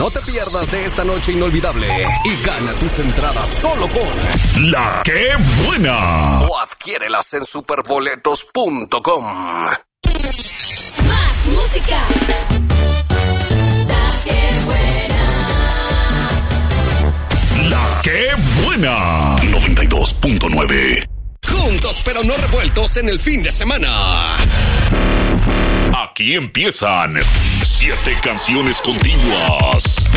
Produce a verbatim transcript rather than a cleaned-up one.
No te pierdas de esta noche inolvidable y gana tus entradas solo con La Que Buena. O adquiérelas en superboletos punto com. Más música. La Que Buena. La Que Buena. noventa y dos punto nueve. Juntos pero no revueltos en el fin de semana. Aquí empiezan siete canciones continuas.